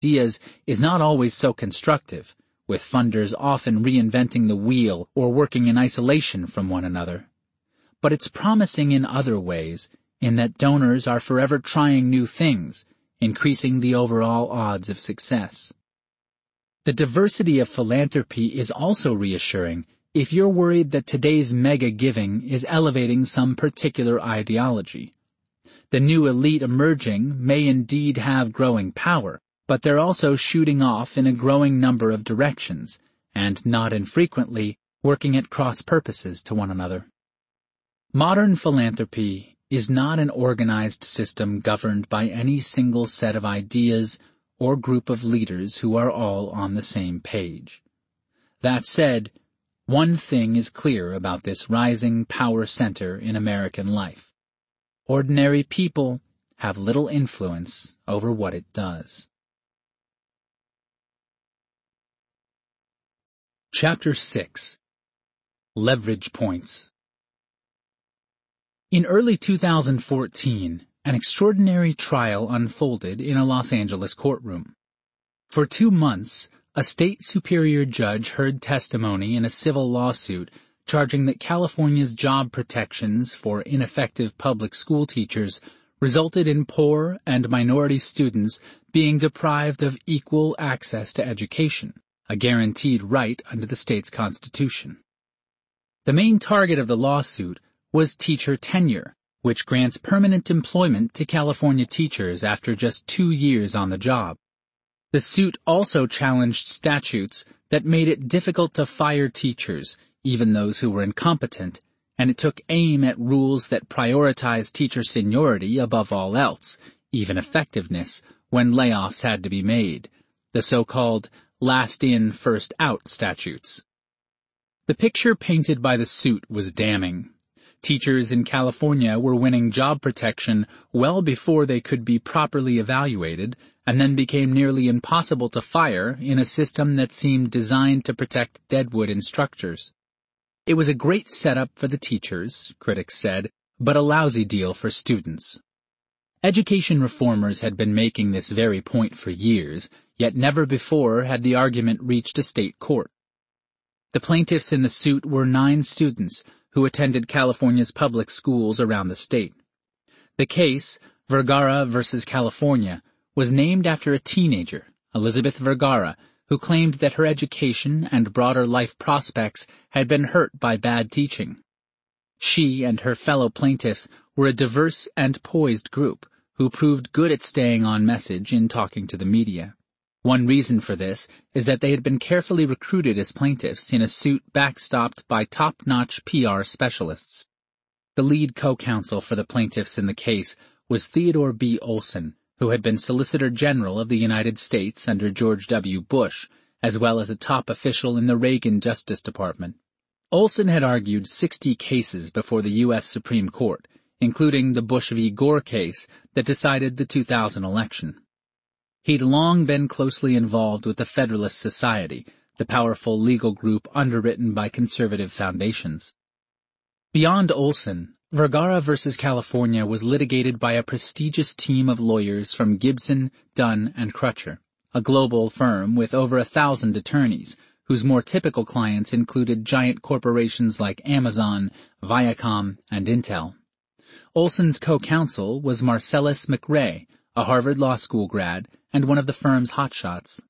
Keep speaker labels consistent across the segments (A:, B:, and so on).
A: ideas is not always so constructive, with funders often reinventing the wheel or working in isolation from one another. But it's promising in other ways, in that donors are forever trying new things, increasing the overall odds of success. The diversity of philanthropy is also reassuring if you're worried that today's mega giving is elevating some particular ideology. The new elite emerging may indeed have growing power, but they're also shooting off in a growing number of directions, and not infrequently working at cross purposes to one another. Modern philanthropy is not an organized system governed by any single set of ideas or group of leaders who are all on the same page. That said, one thing is clear about this rising power center in American life. Ordinary people have little influence over what it does. Chapter 6. Leverage Points. In early 2014, an extraordinary trial unfolded in a Los Angeles courtroom. For 2 months, a state superior judge heard testimony in a civil lawsuit charging that California's job protections for ineffective public school teachers resulted in poor and minority students being deprived of equal access to education, a guaranteed right under the state's constitution. The main target of the lawsuit was teacher tenure, which grants permanent employment to California teachers after just 2 years on the job. The suit also challenged statutes that made it difficult to fire teachers, even those who were incompetent, and it took aim at rules that prioritized teacher seniority above all else, even effectiveness, when layoffs had to be made, the so-called last-in, first-out statutes. The picture painted by the suit was damning. Teachers in California were winning job protection well before they could be properly evaluated, and then became nearly impossible to fire in a system that seemed designed to protect deadwood instructors. It was a great setup for the teachers, critics said, but a lousy deal for students. Education reformers had been making this very point for years, yet never before had the argument reached a state court. The plaintiffs in the suit were 9 students who attended California's public schools around the state. The case, Vergara versus California, was named after a teenager, Elizabeth Vergara, who claimed that her education and broader life prospects had been hurt by bad teaching. She and her fellow plaintiffs were a diverse and poised group who proved good at staying on message in talking to the media. One reason for this is that they had been carefully recruited as plaintiffs in a suit backstopped by top-notch PR specialists. The lead co-counsel for the plaintiffs in the case was Theodore B. Olson, who had been Solicitor General of the United States under George W. Bush, as well as a top official in the Reagan Justice Department. Olson had argued 60 cases before the U.S. Supreme Court, including the Bush v. Gore case that decided the 2000 election. He'd long been closely involved with the Federalist Society, the powerful legal group underwritten by conservative foundations. Beyond Olson, Vergara versus California was litigated by a prestigious team of lawyers from Gibson, Dunn, and Crutcher, a global firm with over 1,000 attorneys, whose more typical clients included giant corporations like Amazon, Viacom, and Intel. Olson's co-counsel was Marcellus McRae, a Harvard Law School grad and one of the firm's hotshots.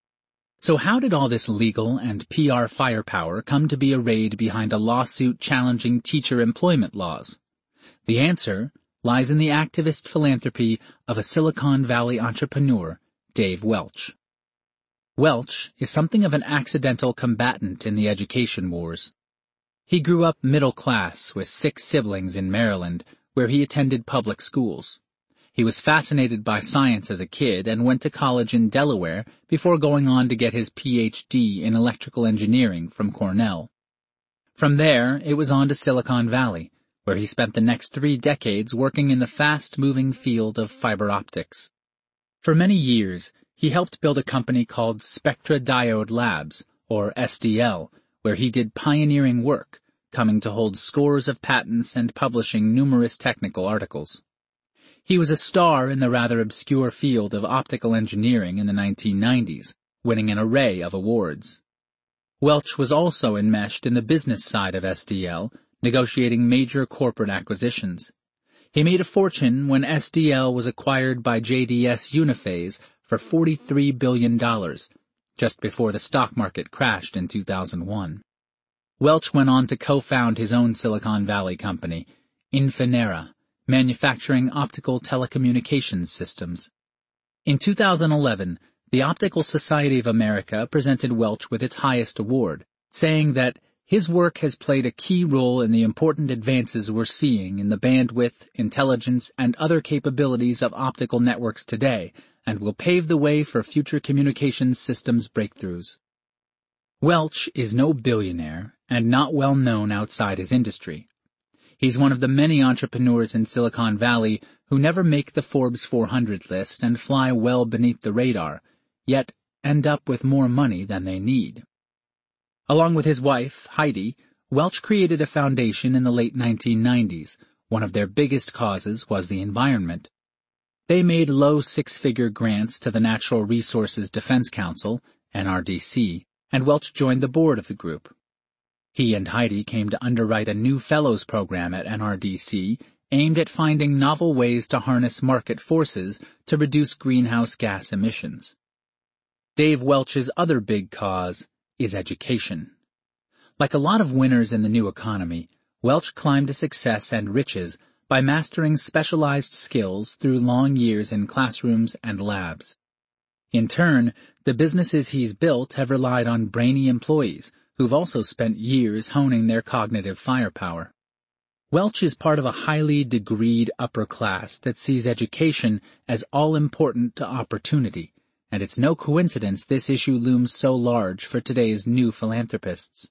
A: So how did all this legal and PR firepower come to be arrayed behind a lawsuit challenging teacher employment laws? The answer lies in the activist philanthropy of a Silicon Valley entrepreneur, Dave Welch. Welch is something of an accidental combatant in the education wars. He grew up middle class with 6 siblings in Maryland, where he attended public schools. He was fascinated by science as a kid and went to college in Delaware before going on to get his Ph.D. in electrical engineering from Cornell. From there, it was on to Silicon Valley, where he spent the next 3 decades working in the fast-moving field of fiber optics. For many years, he helped build a company called Spectra Diode Labs, or SDL, where he did pioneering work, coming to hold scores of patents and publishing numerous technical articles. He was a star in the rather obscure field of optical engineering in the 1990s, winning an array of awards. Welch was also enmeshed in the business side of SDL, negotiating major corporate acquisitions. He made a fortune when SDL was acquired by JDS Uniphase for $43 billion, just before the stock market crashed in 2001. Welch went on to co-found his own Silicon Valley company, Infinera, manufacturing optical telecommunications systems. In 2011, the Optical Society of America presented Welch with its highest award, saying that his work has played a key role in the important advances we're seeing in the bandwidth, intelligence, and other capabilities of optical networks today, and will pave the way for future communications systems breakthroughs. Welch is no billionaire and not well known outside his industry. He's one of the many entrepreneurs in Silicon Valley who never make the Forbes 400 list and fly well beneath the radar, yet end up with more money than they need. Along with his wife, Heidi, Welch created a foundation in the late 1990s. One of their biggest causes was the environment. They made low six-figure grants to the Natural Resources Defense Council, NRDC, and Welch joined the board of the group. He and Heidi came to underwrite a new fellows program at NRDC aimed at finding novel ways to harness market forces to reduce greenhouse gas emissions. Dave Welch's other big cause is education. Like a lot of winners in the new economy, Welch climbed to success and riches by mastering specialized skills through long years in classrooms and labs. In turn, the businesses he's built have relied on brainy employees who've also spent years honing their cognitive firepower. Welch is part of a highly degreed upper class that sees education as all-important to opportunity, and it's no coincidence this issue looms so large for today's new philanthropists.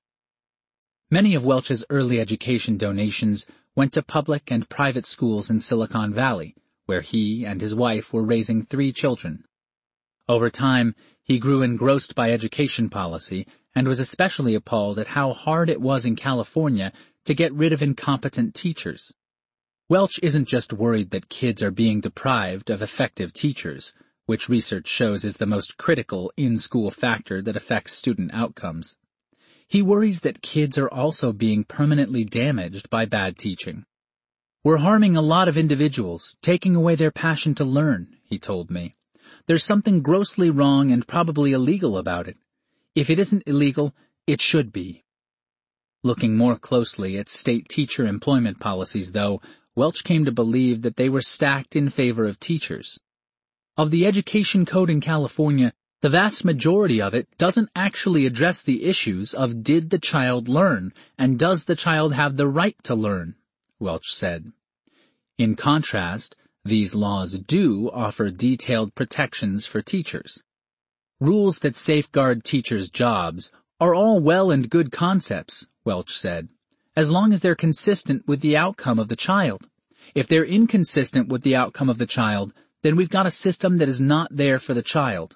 A: Many of Welch's early education donations went to public and private schools in Silicon Valley, where he and his wife were raising 3 children. Over time, he grew engrossed by education policy and was especially appalled at how hard it was in California to get rid of incompetent teachers. Welch isn't just worried that kids are being deprived of effective teachers, which research shows is the most critical in-school factor that affects student outcomes. He worries that kids are also being permanently damaged by bad teaching. "We're harming a lot of individuals, taking away their passion to learn," he told me. "There's something grossly wrong and probably illegal about it. If it isn't illegal, it should be." Looking more closely at state teacher employment policies, though, Welch came to believe that they were stacked in favor of teachers. Of the education code in California, the vast majority of it doesn't actually address the issues of did the child learn and does the child have the right to learn, Welch said. In contrast, these laws do offer detailed protections for teachers. Rules that safeguard teachers' jobs are all well and good concepts, Welch said, as long as they're consistent with the outcome of the child. If they're inconsistent with the outcome of the child, then we've got a system that is not there for the child.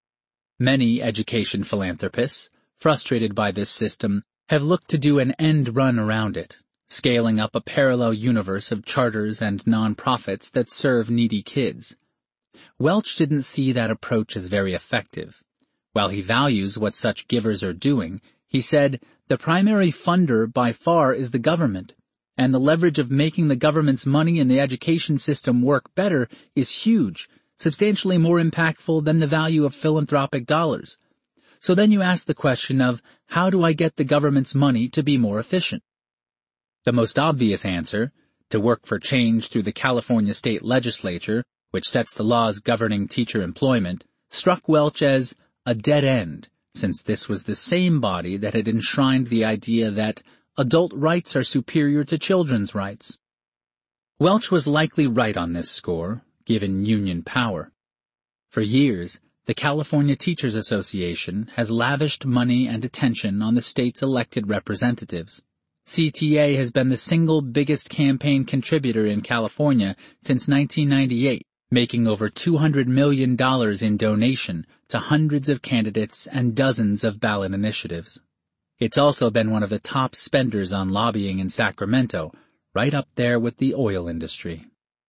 A: Many education philanthropists, frustrated by this system, have looked to do an end run around it, scaling up a parallel universe of charters and nonprofits that serve needy kids. Welch didn't see that approach as very effective. While he values what such givers are doing, he said, the primary funder by far is the government, and the leverage of making the government's money in the education system work better is huge, substantially more impactful than the value of philanthropic dollars. So then you ask the question of, how do I get the government's money to be more efficient? The most obvious answer, to work for change through the California state legislature, which sets the laws governing teacher employment, struck Welch as a dead end, since this was the same body that had enshrined the idea that adult rights are superior to children's rights. Welch was likely right on this score, given union power. For years, the California Teachers Association has lavished money and attention on the state's elected representatives. CTA has been the single biggest campaign contributor in California since 1998, making over $200 million in donation to hundreds of candidates and dozens of ballot initiatives. It's also been one of the top spenders on lobbying in Sacramento, right up there with the oil industry.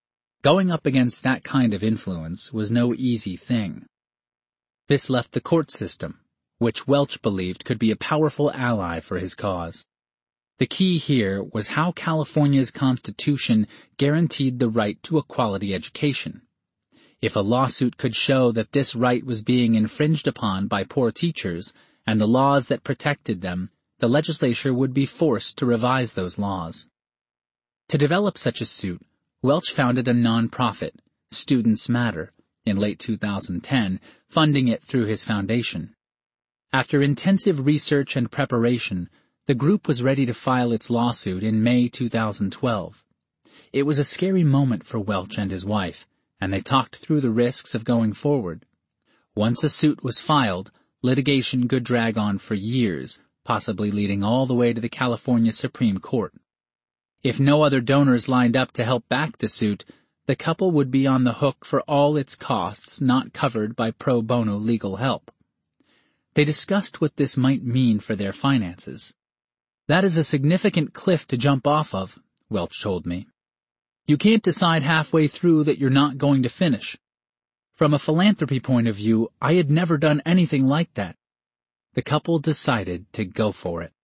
A: Going up against that kind of influence was no easy thing. This left the court system, which Welch believed could be a powerful ally for his cause. The key here was how California's Constitution guaranteed the right to a quality education. If a lawsuit could show that this right was being infringed upon by poor teachers and the laws that protected them, the legislature would be forced to revise those laws. To develop such a suit, Welch founded a non-profit, Students Matter, in late 2010, funding it through his foundation. After intensive research and preparation, the group was ready to file its lawsuit in May 2012. It was a scary moment for Welch and his wife, and they talked through the risks of going forward. Once a suit was filed, litigation could drag on for years, possibly leading all the way to the California Supreme Court. If no other donors lined up to help back the suit, the couple would be on the hook for all its costs not covered by pro bono legal help. They discussed what this might mean for their finances. "That is a significant cliff to jump off of," Welch told me. "You can't decide halfway through that you're not going to finish. From a philanthropy point of view, I had never done anything like that." The couple decided to go for it.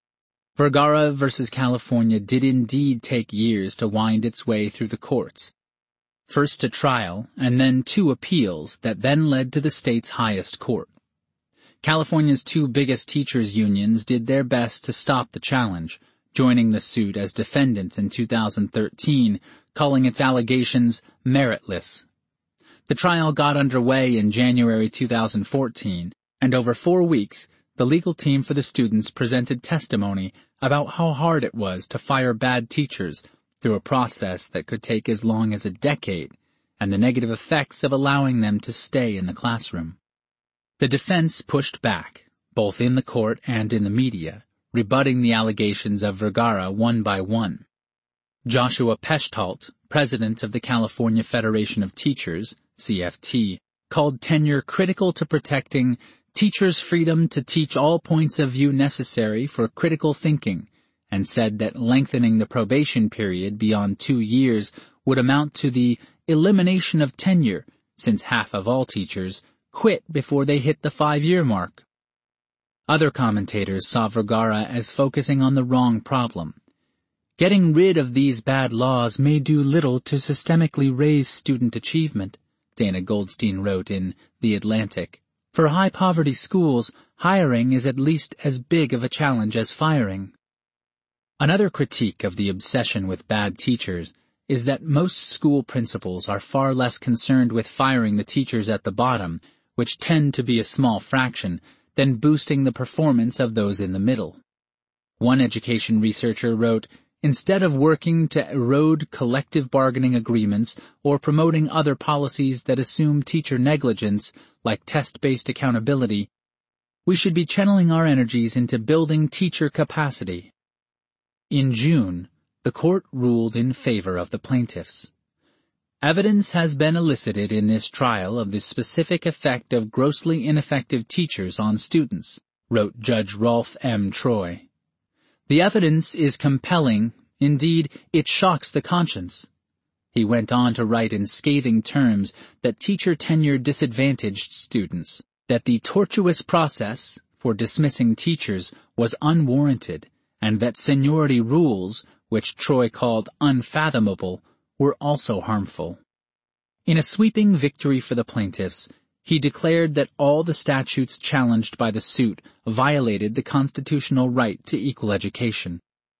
A: Vergara versus California did indeed take years to wind its way through the courts. First a trial, and then 2 appeals that then led to the state's highest court. California's 2 biggest teachers' unions did their best to stop the challenge, joining the suit as defendants in 2013, calling its allegations meritless. The trial got underway in January 2014, and over 4 weeks, the legal team for the students presented testimony about how hard it was to fire bad teachers through a process that could take as long as a decade, and the negative effects of allowing them to stay in the classroom. The defense pushed back, both in the court and in the media, rebutting the allegations of Vergara one by one. Joshua Peshtalt, president of the California Federation of Teachers, CFT, called tenure critical to protecting teachers' freedom to teach all points of view necessary for critical thinking, and said that lengthening the probation period beyond 2 years would amount to the elimination of tenure, since half of all teachers quit before they hit the 5-year mark. Other commentators saw Vergara as focusing on the wrong problem. Getting rid of these bad laws may do little to systemically raise student achievement, Dana Goldstein wrote in The Atlantic. For high-poverty schools, hiring is at least as big of a challenge as firing. Another critique of the obsession with bad teachers is that most school principals are far less concerned with firing the teachers at the bottom, which tend to be a small fraction, than boosting the performance of those in the middle. One education researcher wrote, "Instead of working to erode collective bargaining agreements or promoting other policies that assume teacher negligence, like test-based accountability, we should be channeling our energies into building teacher capacity." In June, the court ruled in favor of the plaintiffs. "Evidence has been elicited in this trial of the specific effect of grossly ineffective teachers on students," wrote Judge Rolf M. Troy. "The evidence is compelling, indeed, it shocks the conscience." He went on to write in scathing terms that teacher tenure disadvantaged students, that the tortuous process for dismissing teachers was unwarranted, and that seniority rules, which Troy called unfathomable, were also harmful. In a sweeping victory for the plaintiffs, he declared that all the statutes challenged by the suit violated the constitutional right to equal education.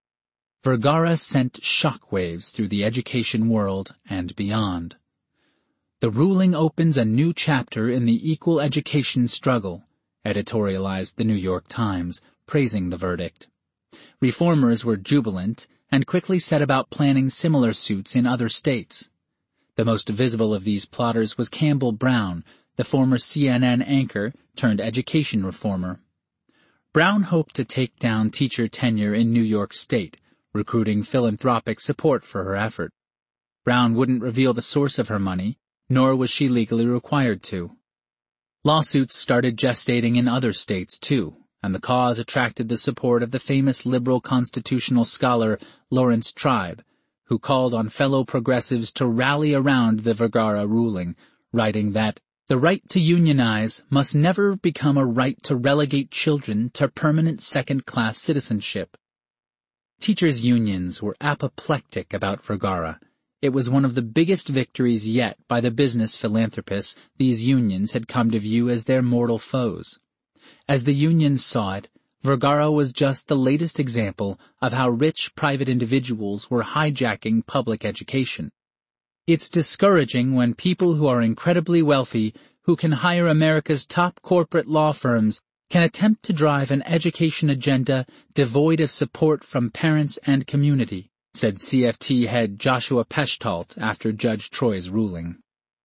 A: Vergara sent shockwaves through the education world and beyond. "The ruling opens a new chapter in the equal education struggle," editorialized the New York Times, praising the verdict. Reformers were jubilant and quickly set about planning similar suits in other states. The most visible of these plotters was Campbell Brown, the former CNN anchor turned education reformer. Brown hoped to take down teacher tenure in New York State, recruiting philanthropic support for her effort. Brown wouldn't reveal the source of her money, nor was she legally required to. Lawsuits started gestating in other states, too, and the cause attracted the support of the famous liberal constitutional scholar Lawrence Tribe, who called on fellow progressives to rally around the Vergara ruling, writing that the right to unionize must never become a right to relegate children to permanent second-class citizenship. Teachers' unions were apoplectic about Vergara. It was one of the biggest victories yet by the business philanthropists these unions had come to view as their mortal foes. As the unions saw it, Vergara was just the latest example of how rich private individuals were hijacking public education. It's discouraging when people who are incredibly wealthy, who can hire America's top corporate law firms, can attempt to drive an education agenda devoid of support from parents and community, said CFT head Joshua Peshtault after Judge Troy's ruling.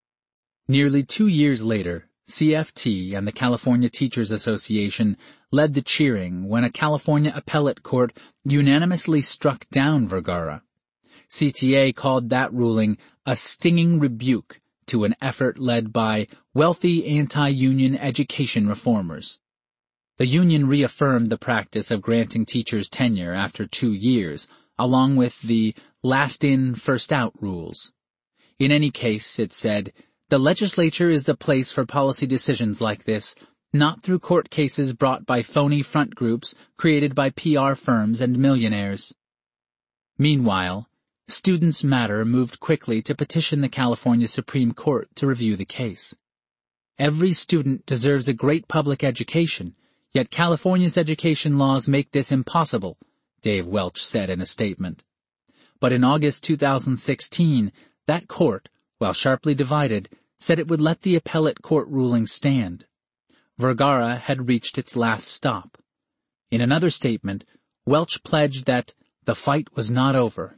A: Nearly 2 years later, CFT and the California Teachers Association led the cheering when a California appellate court unanimously struck down Vergara. CTA called that ruling a stinging rebuke to an effort led by wealthy anti-union education reformers. The union reaffirmed the practice of granting teachers tenure after 2 years, along with the last-in, first-out rules. In any case, it said, the legislature is the place for policy decisions like this, not through court cases brought by phony front groups created by PR firms and millionaires. Meanwhile, Students Matter moved quickly to petition the California Supreme Court to review the case. Every student deserves a great public education, yet California's education laws make this impossible, Dave Welch said in a statement. But in August 2016, that court, while sharply divided, said it would let the appellate court ruling stand. Vergara had reached its last stop. In another statement, Welch pledged that the fight was not over.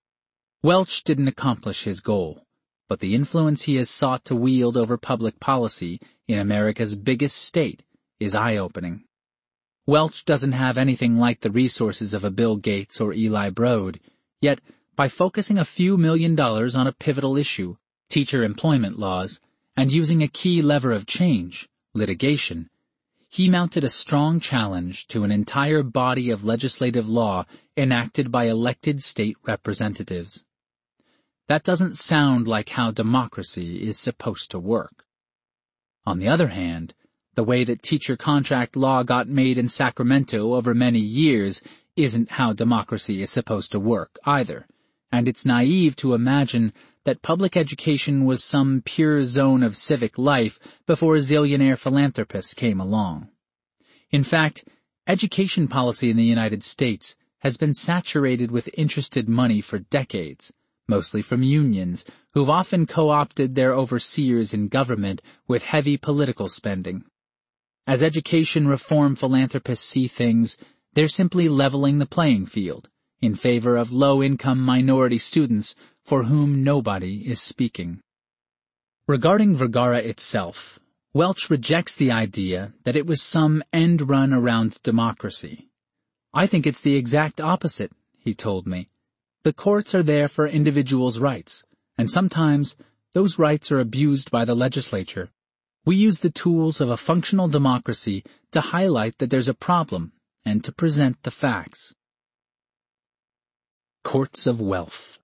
A: Welch didn't accomplish his goal, but the influence he has sought to wield over public policy in America's biggest state is eye-opening. Welch doesn't have anything like the resources of a Bill Gates or Eli Broad, yet by focusing a few $1 million on a pivotal issue, teacher employment laws, and using a key lever of change, litigation, he mounted a strong challenge to an entire body of legislative law enacted by elected state representatives. That doesn't sound like how democracy is supposed to work. On the other hand, the way that teacher contract law got made in Sacramento over many years isn't how democracy is supposed to work either, and it's naive to imagine that public education was some pure zone of civic life before zillionaire philanthropists came along. In fact, education policy in the United States has been saturated with interested money for decades, mostly from unions, who've often co-opted their overseers in government with heavy political spending. As education reform philanthropists see things, they're simply leveling the playing field in favor of low-income minority students for whom nobody is speaking. Regarding Vergara itself, Welch rejects the idea that it was some end run around democracy. I think it's the exact opposite, he told me. The courts are there for individuals' rights, and sometimes those rights are abused by the legislature. We use the tools of a functional democracy to highlight that there's a problem and to present the facts. Courts of wealth.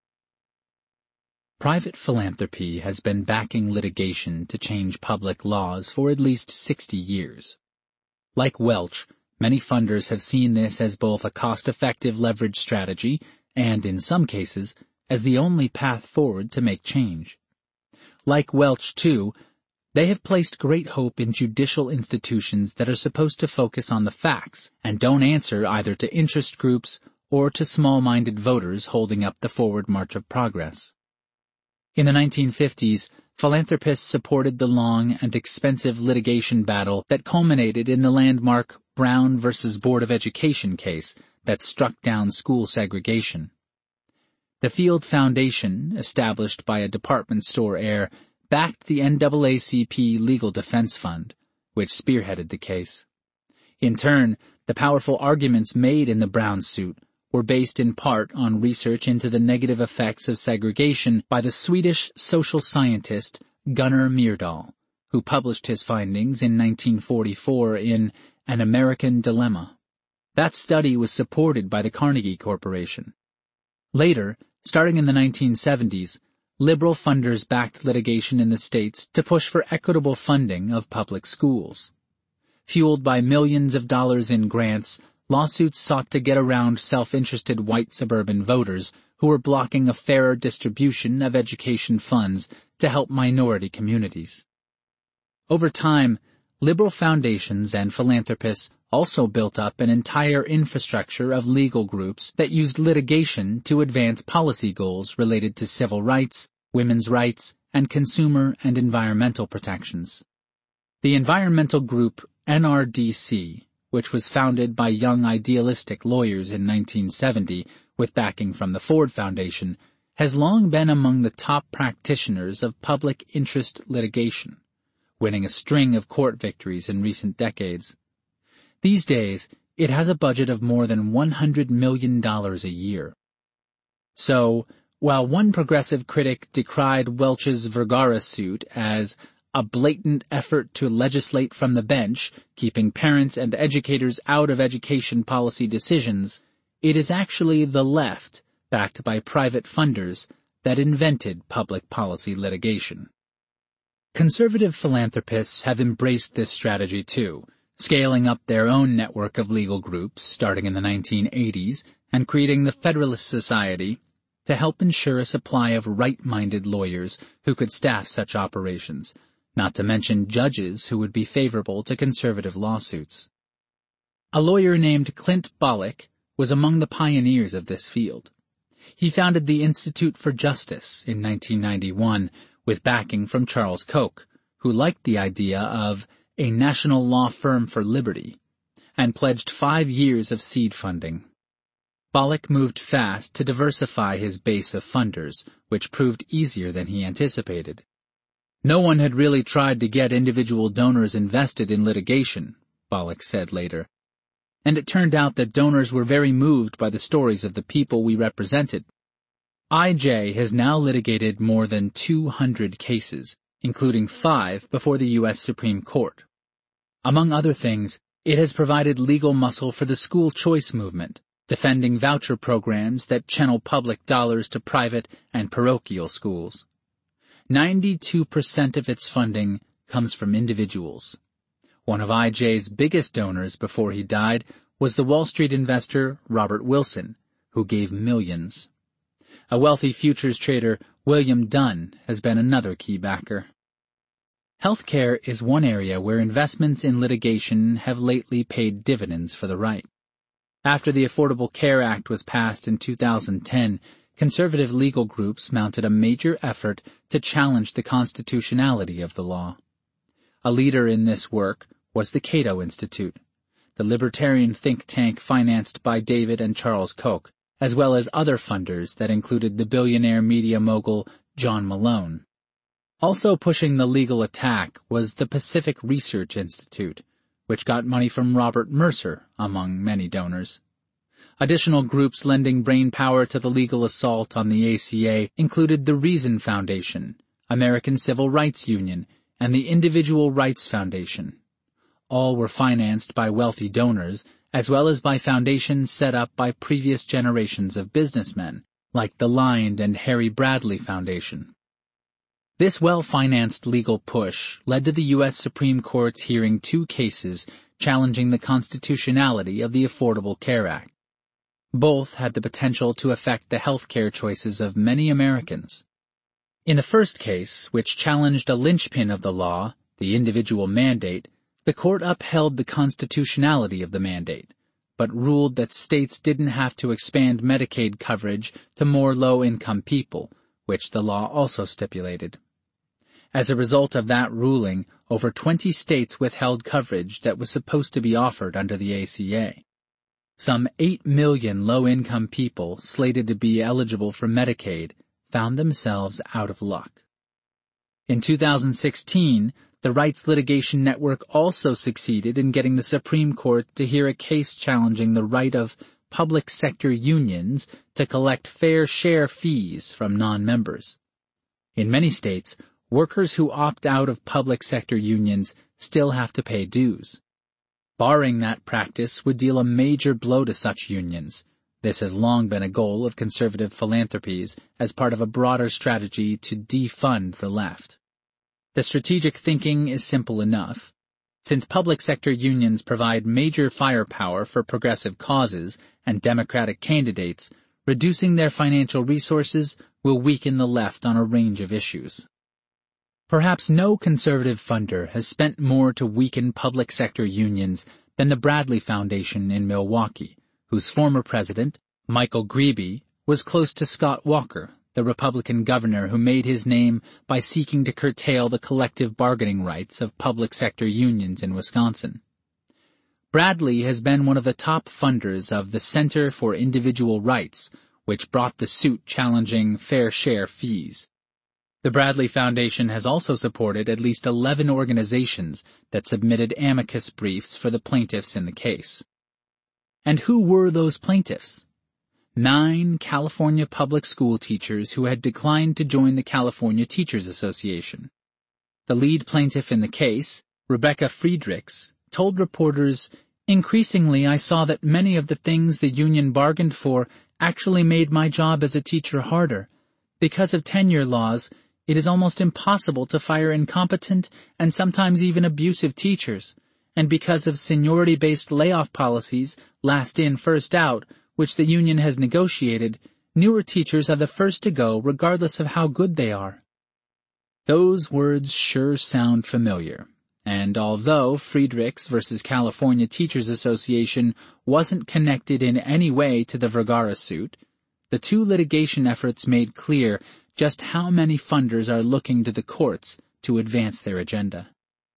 A: Private philanthropy has been backing litigation to change public laws for at least 60 years. Like Welch, many funders have seen this as both a cost-effective leverage strategy and, in some cases, as the only path forward to make change. Like Welch, too, they have placed great hope in judicial institutions that are supposed to focus on the facts and don't answer either to interest groups or to small-minded voters holding up the forward march of progress. In the 1950s, philanthropists supported the long and expensive litigation battle that culminated in the landmark Brown v. Board of Education case that struck down school segregation. The Field Foundation, established by a department store heir, backed the NAACP Legal Defense Fund, which spearheaded the case. In turn, the powerful arguments made in the Brown suit were based in part on research into the negative effects of segregation by the Swedish social scientist Gunnar Myrdal, who published his findings in 1944 in An American Dilemma. That study was supported by the Carnegie Corporation. Later, Starting in the 1970s, liberal funders backed litigation in the states to push for equitable funding of public schools. Fueled by millions of dollars in grants, lawsuits sought to get around self-interested white suburban voters who were blocking a fairer distribution of education funds to help minority communities. Over time, liberal foundations and philanthropists also built up an entire infrastructure of legal groups that used litigation to advance policy goals related to civil rights, women's rights, and consumer and environmental protections. The environmental group NRDC, which was founded by young idealistic lawyers in 1970 with backing from the Ford Foundation, has long been among the top practitioners of public interest litigation, winning a string of court victories in recent decades. These days, it has a budget of more than $100 million a year. So, while one progressive critic decried Welch's Vergara suit as a blatant effort to legislate from the bench, keeping parents and educators out of education policy decisions, it is actually the left, backed by private funders, that invented public policy litigation. Conservative philanthropists have embraced this strategy too, scaling up their own network of legal groups starting in the 1980s and creating the Federalist Society to help ensure a supply of right-minded lawyers who could staff such operations, not to mention judges who would be favorable to conservative lawsuits. A lawyer named Clint Bolick was among the pioneers of this field. He founded the Institute for Justice in 1991 with backing from Charles Koch, who liked the idea of a national law firm for liberty, and pledged 5 years of seed funding. Bolick moved fast to diversify his base of funders, which proved easier than he anticipated. No one had really tried to get individual donors invested in litigation, Bolick said later. And it turned out that donors were very moved by the stories of the people we represented. IJ has now litigated more than 200 cases, including 5 before the U.S. Supreme Court. Among other things, it has provided legal muscle for the school choice movement, defending voucher programs that channel public dollars to private and parochial schools. 92% of its funding comes from individuals. One of IJ's biggest donors before he died was the Wall Street investor Robert Wilson, who gave millions. A wealthy futures trader, William Dunn, has been another key backer. Healthcare is one area where investments in litigation have lately paid dividends for the right. After the Affordable Care Act was passed in 2010, conservative legal groups mounted a major effort to challenge the constitutionality of the law. A leader in this work was the Cato Institute, the libertarian think tank financed by David and Charles Koch, as well as other funders that included the billionaire media mogul John Malone. Also pushing the legal attack was the Pacific Research Institute, which got money from Robert Mercer, among many donors. Additional groups lending brainpower to the legal assault on the ACA included the Reason Foundation, American Civil Rights Union, and the Individual Rights Foundation. All were financed by wealthy donors, as well as by foundations set up by previous generations of businessmen, like the Lynd and Harry Bradley Foundation. This well-financed legal push led to the U.S. Supreme Court's hearing 2 cases challenging the constitutionality of the Affordable Care Act. Both had the potential to affect the health care choices of many Americans. In the first case, which challenged a linchpin of the law, the individual mandate, the court upheld the constitutionality of the mandate, but ruled that states didn't have to expand Medicaid coverage to more low-income people, which the law also stipulated. As a result of that ruling, over 20 states withheld coverage that was supposed to be offered under the ACA. Some 8 million low-income people slated to be eligible for Medicaid found themselves out of luck. In 2016, the Rights Litigation Network also succeeded in getting the Supreme Court to hear a case challenging the right of public sector unions to collect fair share fees from non-members. In many states, workers who opt out of public sector unions still have to pay dues. Barring that practice would deal a major blow to such unions, This has long been a goal of conservative philanthropies as part of a broader strategy to defund the left. The strategic thinking is simple enough. Since public sector unions provide major firepower for progressive causes and Democratic candidates, reducing their financial resources will weaken the left on a range of issues. Perhaps no conservative funder has spent more to weaken public sector unions than the Bradley Foundation in Milwaukee, whose former president, Michael Grebe, was close to Scott Walker, the Republican governor who made his name by seeking to curtail the collective bargaining rights of public sector unions in Wisconsin. Bradley has been one of the top funders of the Center for Individual Rights, which brought the suit challenging fair share fees. The Bradley Foundation has also supported at least 11 organizations that submitted amicus briefs for the plaintiffs in the case. And who were those plaintiffs? 9 California public school teachers who had declined to join the California Teachers Association. The lead plaintiff in the case, Rebecca Friedrichs, told reporters, "Increasingly, I saw that many of the things the union bargained for actually made my job as a teacher harder. Because of tenure laws, it is almost impossible to fire incompetent and sometimes even abusive teachers. And because of seniority-based layoff policies, last in, first out, which the union has negotiated, newer teachers are the first to go regardless of how good they are." Those words sure sound familiar. And although Friedrichs versus California Teachers Association wasn't connected in any way to the Vergara suit, the two litigation efforts made clear just how many funders are looking to the courts to advance their agenda.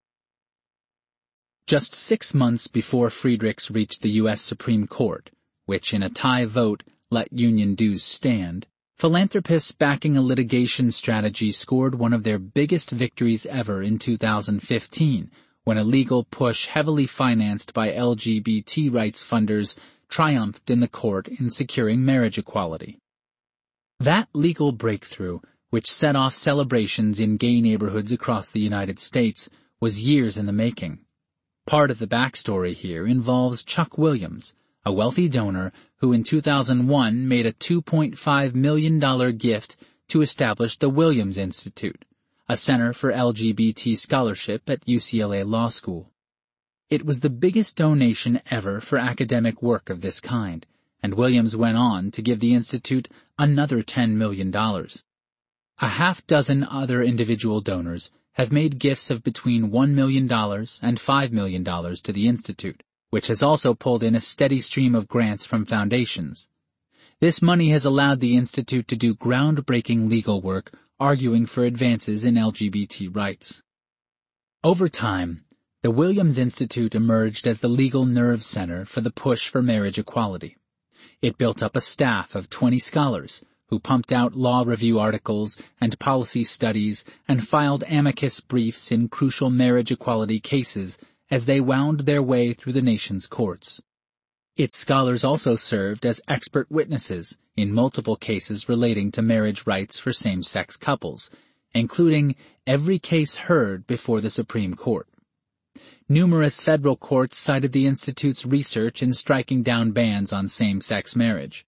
A: Just 6 months before Friedrichs reached the U.S. Supreme Court, which in a tie vote let union dues stand, philanthropists backing a litigation strategy scored one of their biggest victories ever in 2015, when a legal push heavily financed by LGBT rights funders triumphed in the court in securing marriage equality. That legal breakthrough, which set off celebrations in gay neighborhoods across the United States, was years in the making. Part of the backstory here involves Chuck Williams, a wealthy donor who in 2001 made a $2.5 million gift to establish the Williams Institute, a center for LGBT scholarship at UCLA Law School. It was the biggest donation ever for academic work of this kind, and Williams went on to give the institute another $10 million. A half dozen other individual donors have made gifts of between $1 million and $5 million to the institute, which has also pulled in a steady stream of grants from foundations. This money has allowed the institute to do groundbreaking legal work arguing for advances in LGBT rights. Over time, the Williams Institute emerged as the legal nerve center for the push for marriage equality. It built up a staff of 20 scholars who pumped out law review articles and policy studies and filed amicus briefs in crucial marriage equality cases as they wound their way through the nation's courts. Its scholars also served as expert witnesses in multiple cases relating to marriage rights for same-sex couples, including every case heard before the Supreme Court. Numerous federal courts cited the Institute's research in striking down bans on same-sex marriage.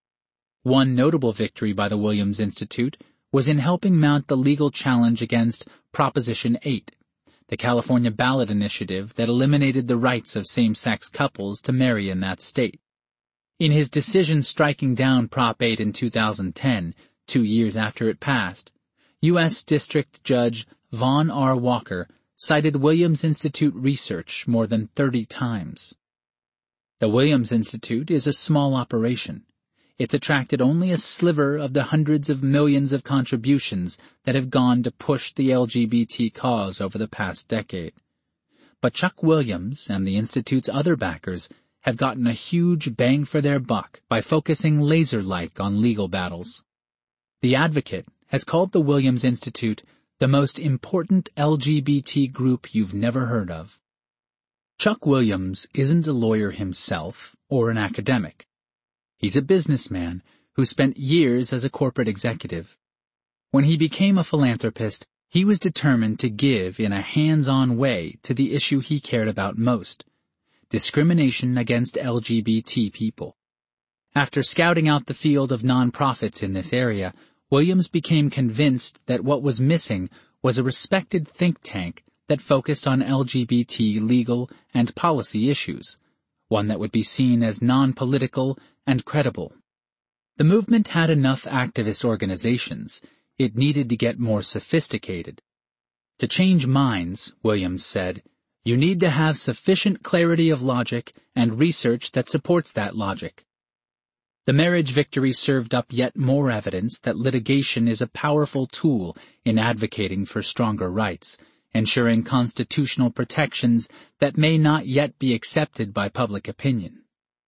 A: One notable victory by the Williams Institute was in helping mount the legal challenge against Proposition 8, the California ballot initiative that eliminated the rights of same-sex couples to marry in that state. In his decision striking down Prop 8 in 2010, 2 years after it passed, U.S. District Judge Vaughn R. Walker cited Williams Institute research more than 30 times. The Williams Institute is a small operation. It's attracted only a sliver of the hundreds of millions of contributions that have gone to push the LGBT cause over the past decade. But Chuck Williams and the Institute's other backers have gotten a huge bang for their buck by focusing laser-like on legal battles. The Advocate has called the Williams Institute the most important LGBT group you've never heard of. Chuck Williams isn't a lawyer himself or an academic. He's a businessman who spent years as a corporate executive. When he became a philanthropist, he was determined to give in a hands-on way to the issue he cared about most: discrimination against LGBT people. After scouting out the field of nonprofits in this area, Williams became convinced that what was missing was a respected think tank that focused on LGBT legal and policy issues, one that would be seen as non-political and credible. The movement had enough activist organizations. It needed to get more sophisticated. To change minds, Williams said, you need to have sufficient clarity of logic and research that supports that logic. The marriage victory served up yet more evidence that litigation is a powerful tool in advocating for stronger rights, ensuring constitutional protections that may not yet be accepted by public opinion.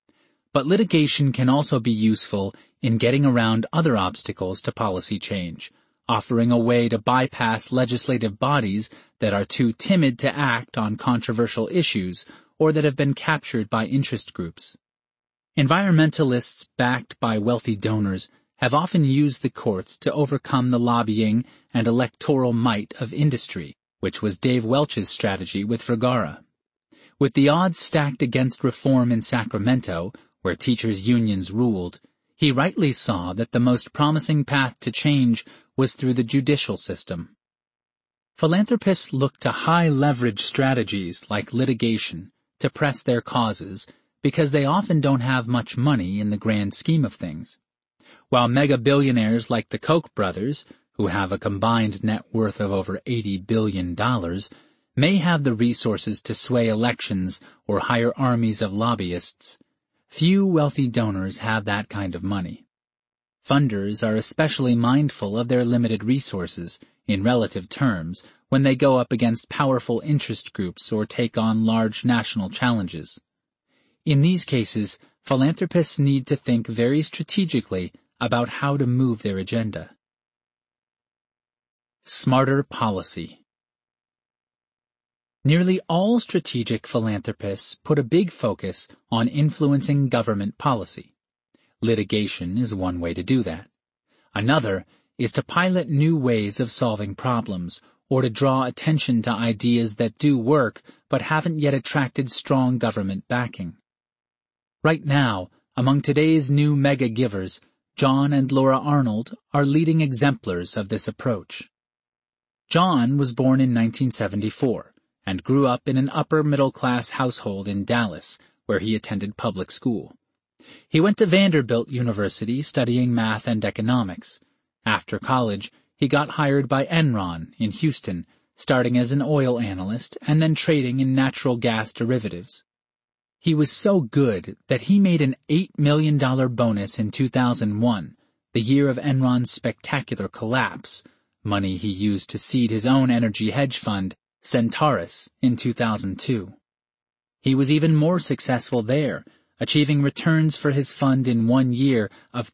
A: But litigation can also be useful in getting around other obstacles to policy change, offering a way to bypass legislative bodies that are too timid to act on controversial issues or that have been captured by interest groups. Environmentalists backed by wealthy donors have often used the courts to overcome the lobbying and electoral might of industry, which was Dave Welch's strategy with Vergara. With the odds stacked against reform in Sacramento, where teachers' unions ruled, he rightly saw that the most promising path to change was through the judicial system. Philanthropists look to high-leverage strategies like litigation to press their causes because they often don't have much money in the grand scheme of things. While mega-billionaires like the Koch brothers, who have a combined net worth of over $80 billion, may have the resources to sway elections or hire armies of lobbyists, few wealthy donors have that kind of money. Funders are especially mindful of their limited resources, in relative terms, when they go up against powerful interest groups or take on large national challenges. In these cases, philanthropists need to think very strategically about how to move their agenda. Smarter policy. Nearly all strategic philanthropists put a big focus on influencing government policy. Litigation is one way to do that. Another is to pilot new ways of solving problems or to draw attention to ideas that do work but haven't yet attracted strong government backing. Right now, among today's new mega-givers, John and Laura Arnold are leading exemplars of this approach. John was born in 1974 and grew up in an upper-middle-class household in Dallas, where he attended public school. He went to Vanderbilt University studying math and economics. After college, he got hired by Enron in Houston, starting as an oil analyst and then trading in natural gas derivatives. He was so good that he made an $8 million bonus in 2001, the year of Enron's spectacular collapse, money he used to seed his own energy hedge fund, Centaurus, in 2002. He was even more successful there, achieving returns for his fund in 1 year of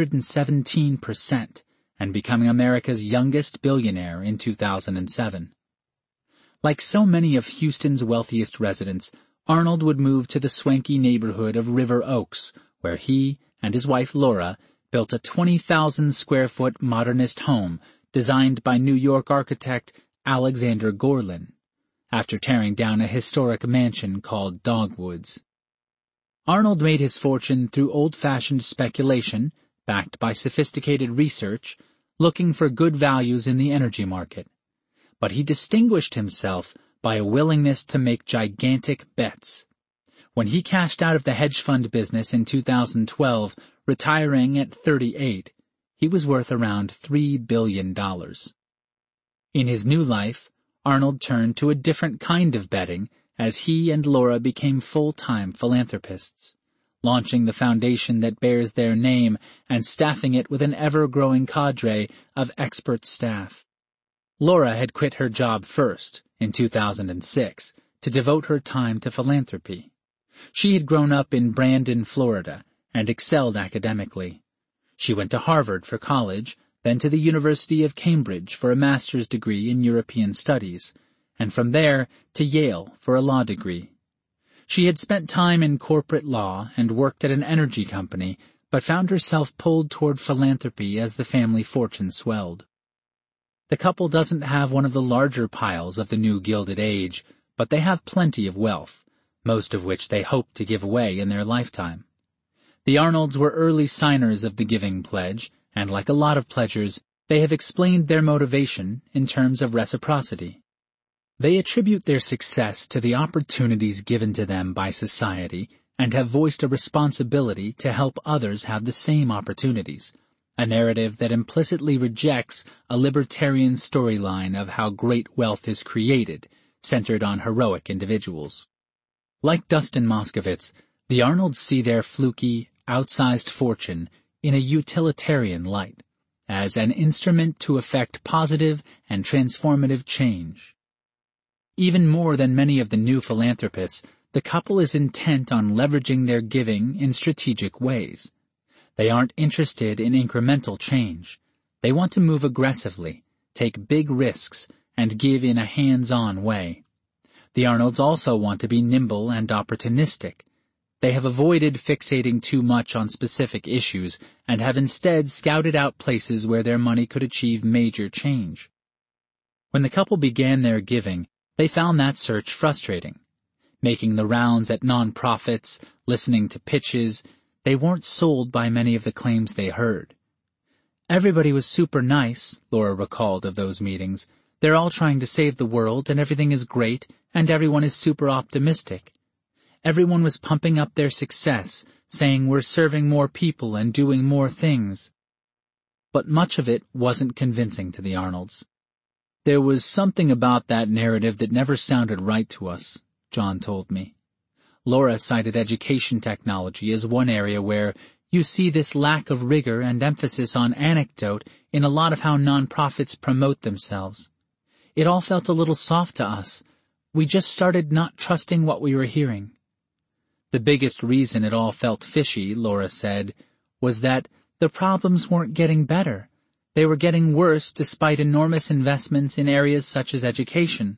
A: 317% and becoming America's youngest billionaire in 2007. Like so many of Houston's wealthiest residents, Arnold would move to the swanky neighborhood of River Oaks, where he and his wife Laura built a 20,000-square-foot modernist home designed by New York architect Alexander Gorlin, after tearing down a historic mansion called Dogwoods. Arnold made his fortune through old-fashioned speculation, backed by sophisticated research, looking for good values in the energy market. But he distinguished himself by a willingness to make gigantic bets. When he cashed out of the hedge fund business in 2012, retiring at 38, he was worth around $3 billion. In his new life, Arnold turned to a different kind of betting as he and Laura became full-time philanthropists, launching the foundation that bears their name and staffing it with an ever-growing cadre of expert staff. Laura had quit her job first, in 2006, to devote her time to philanthropy. She had grown up in Brandon, Florida, and excelled academically. She went to Harvard for college, then to the University of Cambridge for a master's degree in European Studies, and from there to Yale for a law degree. She had spent time in corporate law and worked at an energy company, but found herself pulled toward philanthropy as the family fortune swelled. The couple doesn't have one of the larger piles of the new Gilded Age, but they have plenty of wealth, most of which they hope to give away in their lifetime. The Arnolds were early signers of the Giving Pledge, and like a lot of pledgers, they have explained their motivation in terms of reciprocity. They attribute their success to the opportunities given to them by society and have voiced a responsibility to help others have the same opportunities, a narrative that implicitly rejects a libertarian storyline of how great wealth is created, centered on heroic individuals. Like Dustin Moskovitz, the Arnolds see their fluky, outsized fortune in a utilitarian light, as an instrument to effect positive and transformative change. Even more than many of the new philanthropists, the couple is intent on leveraging their giving in strategic ways. They aren't interested in incremental change. They want to move aggressively, take big risks, and give in a hands-on way. The Arnolds also want to be nimble and opportunistic. They have avoided fixating too much on specific issues and have instead scouted out places where their money could achieve major change. When the couple began their giving, they found that search frustrating. Making the rounds at nonprofits, listening to pitches, they weren't sold by many of the claims they heard. Everybody was super nice, Laura recalled of those meetings. They're all trying to save the world and everything is great and everyone is super optimistic. Everyone was pumping up their success, saying we're serving more people and doing more things. But much of it wasn't convincing to the Arnolds. There was something about that narrative that never sounded right to us, John told me. Laura cited education technology as one area where you see this lack of rigor and emphasis on anecdote in a lot of how nonprofits promote themselves. It all felt a little soft to us. We just started not trusting what we were hearing. The biggest reason it all felt fishy, Laura said, was that the problems weren't getting better. They were getting worse despite enormous investments in areas such as education.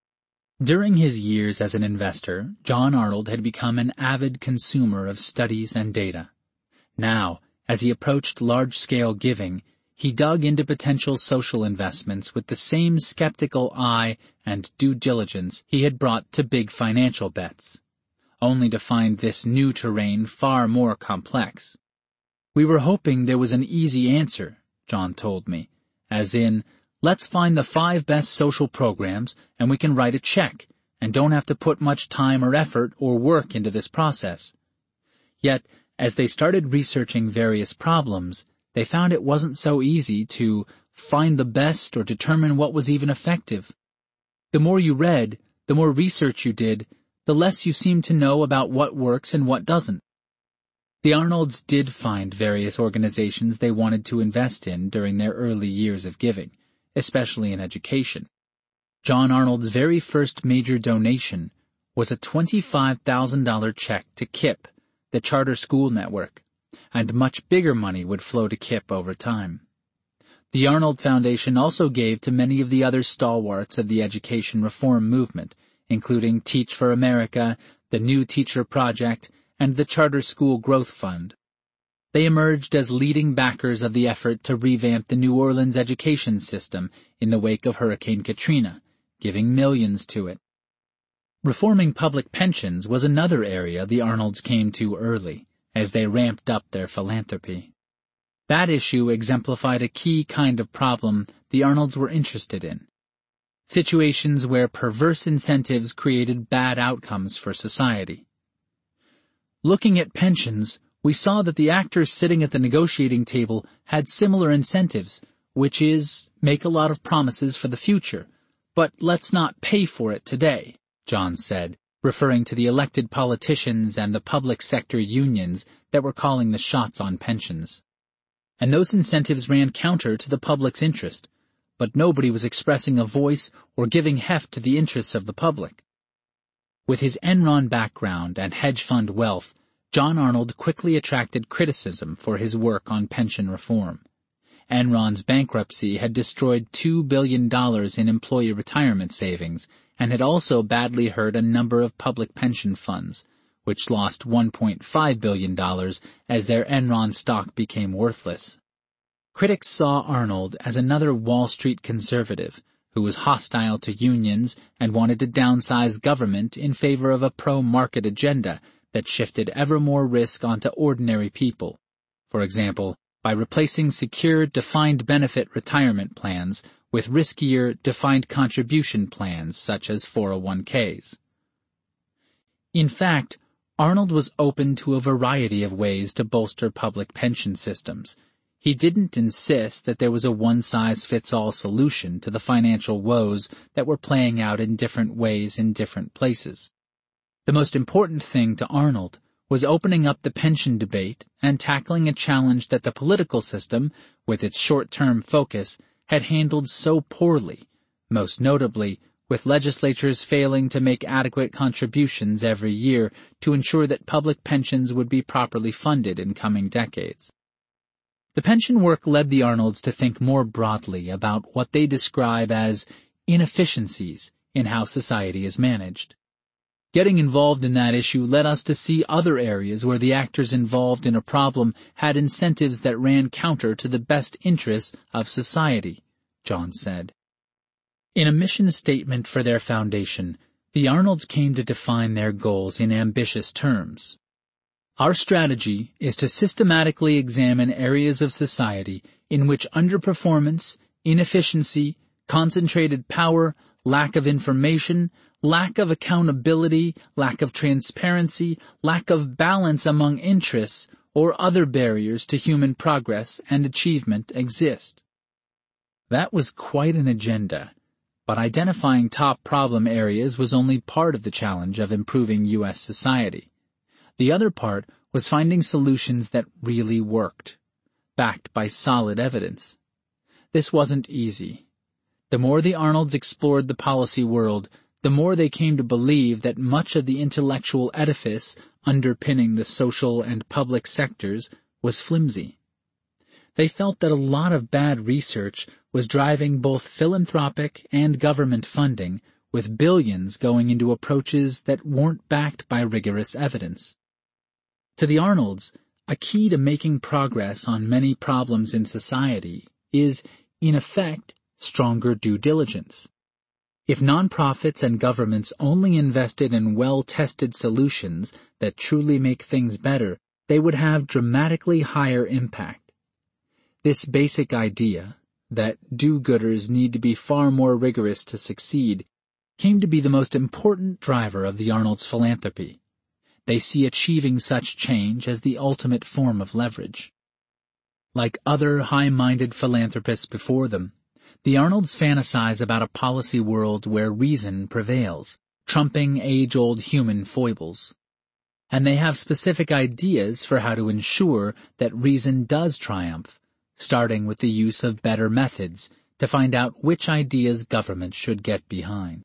A: During his years as an investor, John Arnold had become an avid consumer of studies and data. Now, as he approached large-scale giving, he dug into potential social investments with the same skeptical eye and due diligence he had brought to big financial bets, only to find this new terrain far more complex. We were hoping there was an easy answer, John told me, as in, let's find the 5 best social programs and we can write a check and don't have to put much time or effort or work into this process. Yet, as they started researching various problems, they found it wasn't so easy to find the best or determine what was even effective. The more you read, the more research you did, the less you seemed to know about what works and what doesn't. The Arnolds did find various organizations they wanted to invest in during their early years of giving, especially in education. John Arnold's very first major donation was a $25,000 check to KIPP, the charter school network, and much bigger money would flow to KIPP over time. The Arnold Foundation also gave to many of the other stalwarts of the education reform movement, including Teach for America, the New Teacher Project, and the Charter School Growth Fund. They emerged as leading backers of the effort to revamp the New Orleans education system in the wake of Hurricane Katrina, giving millions to it. Reforming public pensions was another area the Arnolds came to early, as they ramped up their philanthropy. That issue exemplified a key kind of problem the Arnolds were interested in. Situations where perverse incentives created bad outcomes for society. Looking at pensions, we saw that the actors sitting at the negotiating table had similar incentives, which is, make a lot of promises for the future, but let's not pay for it today, John said, referring to the elected politicians and the public sector unions that were calling the shots on pensions. And those incentives ran counter to the public's interest, but nobody was expressing a voice or giving heft to the interests of the public. With his Enron background and hedge fund wealth, John Arnold quickly attracted criticism for his work on pension reform. Enron's bankruptcy had destroyed $2 billion in employee retirement savings and had also badly hurt a number of public pension funds, which lost $1.5 billion as their Enron stock became worthless. Critics saw Arnold as another Wall Street conservative who was hostile to unions and wanted to downsize government in favor of a pro-market agenda that shifted ever more risk onto ordinary people. For example, by replacing secure defined benefit retirement plans with riskier defined contribution plans such as 401ks. In fact, Arnold was open to a variety of ways to bolster public pension systems. He didn't insist that there was a one-size-fits-all solution to the financial woes that were playing out in different ways in different places. The most important thing to Arnold was opening up the pension debate and tackling a challenge that the political system, with its short-term focus, had handled so poorly, most notably with legislatures failing to make adequate contributions every year to ensure that public pensions would be properly funded in coming decades. The pension work led the Arnolds to think more broadly about what they describe as inefficiencies in how society is managed. Getting involved in that issue led us to see other areas where the actors involved in a problem had incentives that ran counter to the best interests of society, John said. In a mission statement for their foundation, the Arnolds came to define their goals in ambitious terms. Our strategy is to systematically examine areas of society in which underperformance, inefficiency, concentrated power, lack of information, lack of accountability, lack of transparency, lack of balance among interests, or other barriers to human progress and achievement exist. That was quite an agenda, but identifying top problem areas was only part of the challenge of improving U.S. society. The other part was finding solutions that really worked, backed by solid evidence. This wasn't easy. The more the Arnolds explored the policy world, the more they came to believe that much of the intellectual edifice underpinning the social and public sectors was flimsy. They felt that a lot of bad research was driving both philanthropic and government funding, with billions going into approaches that weren't backed by rigorous evidence. To the Arnolds, a key to making progress on many problems in society is, in effect, stronger due diligence. If nonprofits and governments only invested in well-tested solutions that truly make things better, they would have dramatically higher impact. This basic idea, that do-gooders need to be far more rigorous to succeed, came to be the most important driver of the Arnolds' philanthropy. They see achieving such change as the ultimate form of leverage. Like other high-minded philanthropists before them, the Arnolds fantasize about a policy world where reason prevails, trumping age-old human foibles. And they have specific ideas for how to ensure that reason does triumph, starting with the use of better methods to find out which ideas government should get behind.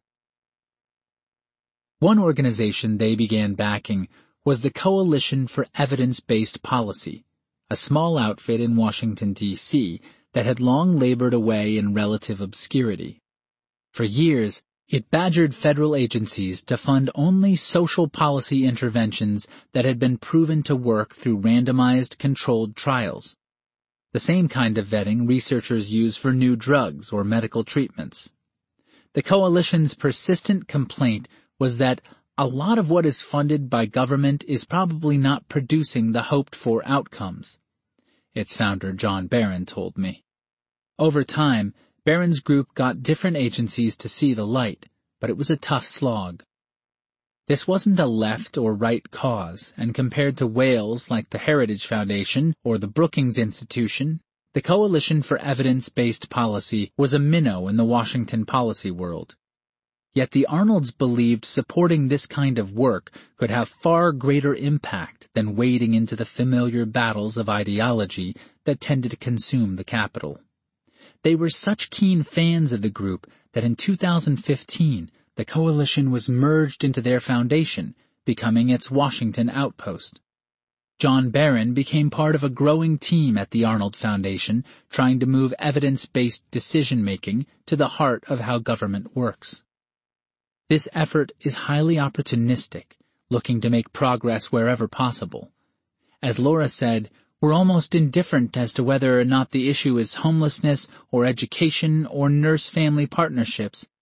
A: One organization they began backing was the Coalition for Evidence-Based Policy, a small outfit in Washington, D.C., that had long labored away in relative obscurity. For years, it badgered federal agencies to fund only social policy interventions that had been proven to work through randomized controlled trials. The same kind of vetting researchers use for new drugs or medical treatments. The Coalition's persistent complaint was that a lot of what is funded by government is probably not producing the hoped-for outcomes. Its founder, John Barron, told me. Over time, Barron's group got different agencies to see the light, but it was a tough slog. This wasn't a left or right cause, and compared to whales like the Heritage Foundation or the Brookings Institution, the Coalition for Evidence-Based Policy was a minnow in the Washington policy world. Yet the Arnolds believed supporting this kind of work could have far greater impact than wading into the familiar battles of ideology that tended to consume the Capitol. They were such keen fans of the group that in 2015, the Coalition was merged into their foundation, becoming its Washington outpost. John Barron became part of a growing team at the Arnold Foundation, trying to move evidence-based decision-making to the heart of how government works. This effort is highly opportunistic, looking to make progress wherever possible. As Laura said, we're almost indifferent as to whether or not the issue is homelessness or education or nurse-family partnerships,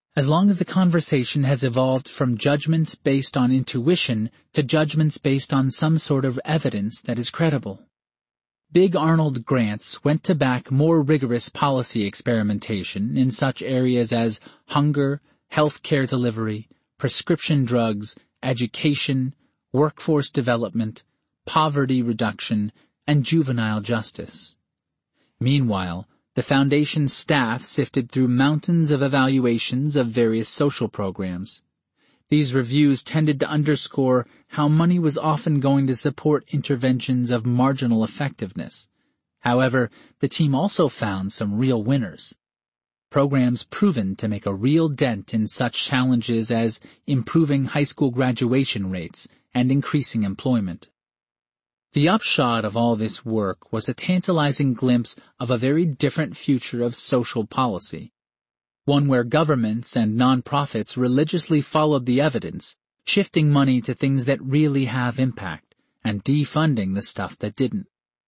A: as long as the conversation has evolved from judgments based on intuition to judgments based on some sort of evidence that is credible. Big Arnold grants went to back more rigorous policy experimentation in such areas as hunger, health care delivery, prescription drugs, education, workforce development, poverty reduction, and juvenile justice. Meanwhile, the Foundation's staff sifted through mountains of evaluations of various social programs. These reviews tended to underscore how money was often going to support interventions of marginal effectiveness. However, the team also found some real winners. Programs proven to make a real dent in such challenges as improving high school graduation rates and increasing employment. The upshot of all this work was a tantalizing glimpse of a very different future of social policy, one where governments and nonprofits religiously followed the evidence, shifting money to things that really have impact, and defunding the stuff that didn't.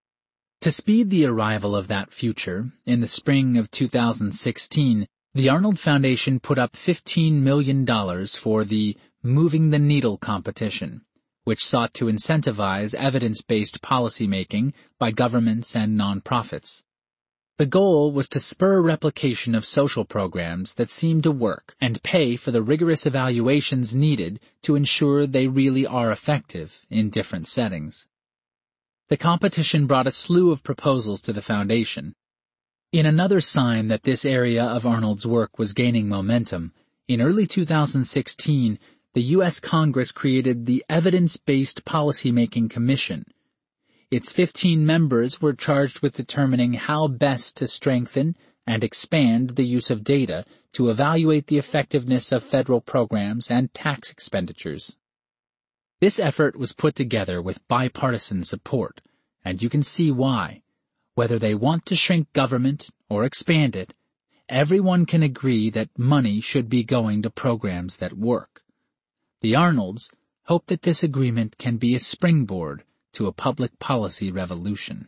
A: To speed the arrival of that future, in the spring of 2016, the Arnold Foundation put up $15 million for the Moving the Needle competition, which sought to incentivize evidence-based policymaking by governments and nonprofits. The goal was to spur replication of social programs that seemed to work and pay for the rigorous evaluations needed to ensure they really are effective in different settings. The competition brought a slew of proposals to the Foundation. In another sign that this area of Arnold's work was gaining momentum, in early 2016, the U.S. Congress created the Evidence-Based Policymaking Commission. Its 15 members were charged with determining how best to strengthen and expand the use of data to evaluate the effectiveness of federal programs and tax expenditures. This effort was put together with bipartisan support, and you can see why. Whether they want to shrink government or expand it, everyone can agree that money should be going to programs that work. The Arnolds hope that this agreement can be a springboard to a public policy revolution.